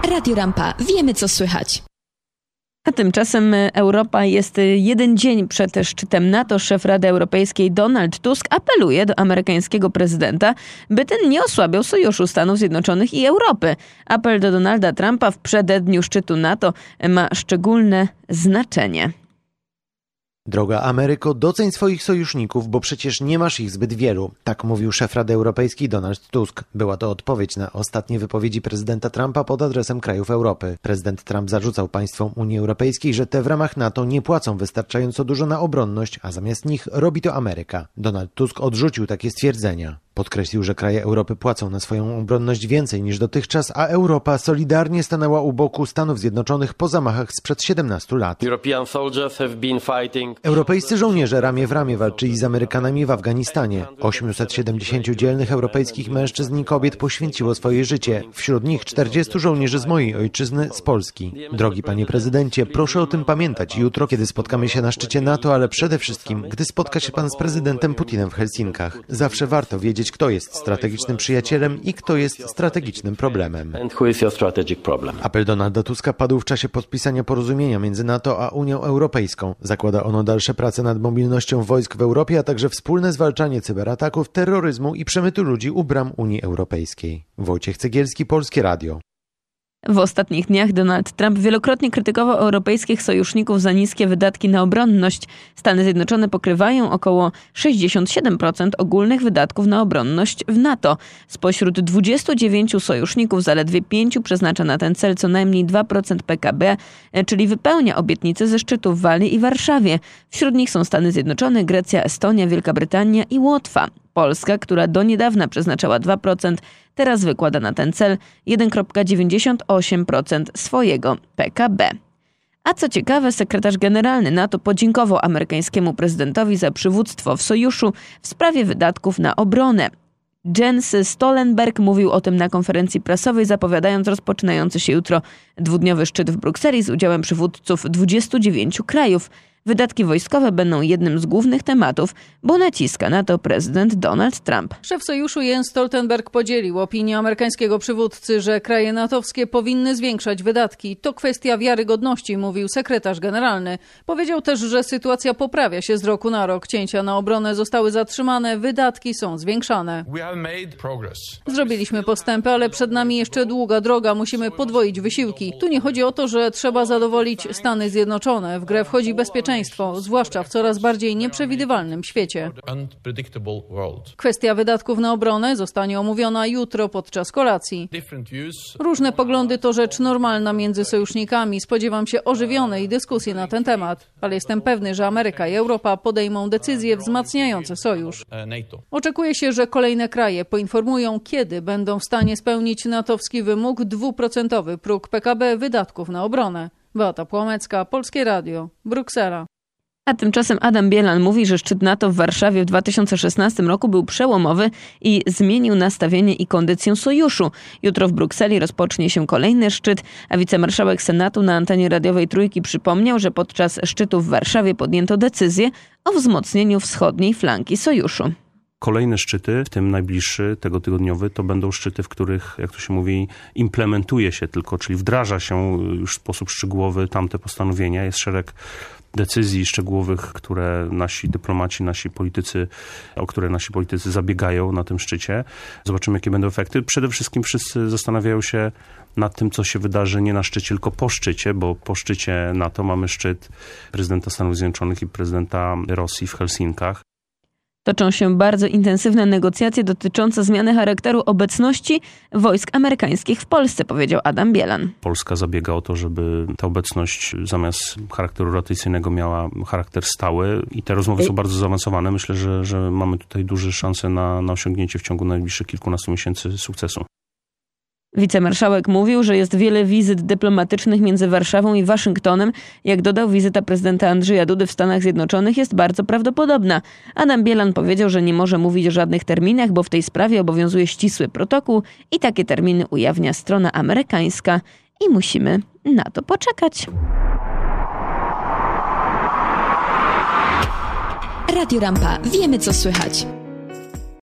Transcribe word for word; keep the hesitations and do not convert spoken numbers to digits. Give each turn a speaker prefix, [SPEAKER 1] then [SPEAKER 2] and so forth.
[SPEAKER 1] Radio Rampa. Wiemy, co słychać.
[SPEAKER 2] A tymczasem Europa jest jeden dzień przed szczytem NATO. Szef Rady Europejskiej Donald Tusk apeluje do amerykańskiego prezydenta, by ten nie osłabiał sojuszu Stanów Zjednoczonych i Europy. Apel do Donalda Trumpa w przededniu szczytu NATO ma szczególne znaczenie.
[SPEAKER 3] Droga Ameryko, doceń swoich sojuszników, bo przecież nie masz ich zbyt wielu. Tak mówił szef Rady Europejskiej Donald Tusk. Była to odpowiedź na ostatnie wypowiedzi prezydenta Trumpa pod adresem krajów Europy. Prezydent Trump zarzucał państwom Unii Europejskiej, że te w ramach NATO nie płacą wystarczająco dużo na obronność, a zamiast nich robi to Ameryka. Donald Tusk odrzucił takie stwierdzenia. Podkreślił, że kraje Europy płacą na swoją obronność więcej niż dotychczas, a Europa solidarnie stanęła u boku Stanów Zjednoczonych po zamachach sprzed siedemnastu lat. Europejscy żołnierze ramię w ramię walczyli z Amerykanami w Afganistanie. osiemset siedemdziesięciu dzielnych europejskich mężczyzn i kobiet poświęciło swoje życie. Wśród nich czterdziestu żołnierzy z mojej ojczyzny, z Polski. Drogi panie prezydencie, proszę o tym pamiętać jutro, kiedy spotkamy się na szczycie NATO, ale przede wszystkim, gdy spotka się pan z prezydentem Putinem w Helsinkach. Zawsze warto wiedzieć, kto jest strategicznym przyjacielem i kto jest strategicznym problemem. Apel Donalda Tuska padł w czasie podpisania porozumienia między NATO a Unią Europejską. Zakłada ono dalsze prace nad mobilnością wojsk w Europie, a także wspólne zwalczanie cyberataków, terroryzmu i przemytu ludzi u bram Unii Europejskiej. Wojciech Cegielski, Polskie Radio.
[SPEAKER 2] W ostatnich dniach Donald Trump wielokrotnie krytykował europejskich sojuszników za niskie wydatki na obronność. Stany Zjednoczone pokrywają około sześćdziesiąt siedem procent ogólnych wydatków na obronność w NATO. Spośród dwudziestu dziewięciu sojuszników zaledwie pięciu przeznacza na ten cel co najmniej dwa procent P K B, czyli wypełnia obietnice ze szczytów w Walii i Warszawie. Wśród nich są Stany Zjednoczone, Grecja, Estonia, Wielka Brytania i Łotwa. Polska, która do niedawna przeznaczała dwa procent, teraz wykłada na ten cel jeden przecinek dziewięćdziesiąt osiem procent swojego P K B. A co ciekawe, sekretarz generalny NATO podziękował amerykańskiemu prezydentowi za przywództwo w sojuszu w sprawie wydatków na obronę. Jens Stoltenberg mówił o tym na konferencji prasowej, zapowiadając rozpoczynający się jutro dwudniowy szczyt w Brukseli z udziałem przywódców dwudziestu dziewięciu krajów. Wydatki wojskowe będą jednym z głównych tematów, bo naciska na to prezydent Donald Trump.
[SPEAKER 4] Szef sojuszu Jens Stoltenberg podzielił opinię amerykańskiego przywódcy, że kraje natowskie powinny zwiększać wydatki. To kwestia wiarygodności, mówił sekretarz generalny. Powiedział też, że sytuacja poprawia się z roku na rok. Cięcia na obronę zostały zatrzymane, wydatki są zwiększane. Zrobiliśmy postępy, ale przed nami jeszcze długa droga. Musimy podwoić wysiłki. Tu nie chodzi o to, że trzeba zadowolić Stany Zjednoczone. W grę wchodzi bezpieczeństwo. Zwłaszcza w coraz bardziej nieprzewidywalnym świecie. Kwestia wydatków na obronę zostanie omówiona jutro podczas kolacji. Różne poglądy to rzecz normalna między sojusznikami. Spodziewam się ożywionej dyskusji na ten temat, ale jestem pewny, że Ameryka i Europa podejmą decyzje wzmacniające sojusz. Oczekuje się, że kolejne kraje poinformują, kiedy będą w stanie spełnić natowski wymóg dwuprocentowy próg P K B wydatków na obronę. Beata Płomecka, Polskie Radio, Bruksela.
[SPEAKER 2] A tymczasem Adam Bielan mówi, że szczyt NATO w Warszawie w dwa tysiące szesnastym roku był przełomowy i zmienił nastawienie i kondycję sojuszu. Jutro w Brukseli rozpocznie się kolejny szczyt, a wicemarszałek Senatu na antenie radiowej Trójki przypomniał, że podczas szczytu w Warszawie podjęto decyzję o wzmocnieniu wschodniej flanki sojuszu.
[SPEAKER 5] Kolejne szczyty, w tym najbliższy, tego tygodniowy, to będą szczyty, w których, jak to się mówi, implementuje się tylko, czyli wdraża się już w sposób szczegółowy tamte postanowienia. Jest szereg decyzji szczegółowych, które nasi dyplomaci, nasi politycy, o które nasi politycy zabiegają na tym szczycie. Zobaczymy, jakie będą efekty. Przede wszystkim wszyscy zastanawiają się nad tym, co się wydarzy nie na szczycie, tylko po szczycie, bo po szczycie NATO mamy szczyt prezydenta Stanów Zjednoczonych i prezydenta Rosji w Helsinkach.
[SPEAKER 2] Toczą się bardzo intensywne negocjacje dotyczące zmiany charakteru obecności wojsk amerykańskich w Polsce, powiedział Adam Bielan.
[SPEAKER 5] Polska zabiega o to, żeby ta obecność zamiast charakteru rotacyjnego miała charakter stały i te rozmowy są bardzo zaawansowane. Myślę, że, że mamy tutaj duże szanse na, na osiągnięcie w ciągu najbliższych kilkunastu miesięcy sukcesu.
[SPEAKER 2] Wicemarszałek mówił, że jest wiele wizyt dyplomatycznych między Warszawą i Waszyngtonem. Jak dodał, wizyta prezydenta Andrzeja Dudy w Stanach Zjednoczonych jest bardzo prawdopodobna. Adam Bielan powiedział, że nie może mówić o żadnych terminach, bo w tej sprawie obowiązuje ścisły protokół i takie terminy ujawnia strona amerykańska i musimy na to poczekać.
[SPEAKER 1] Radio Rampa. Wiemy, co słychać.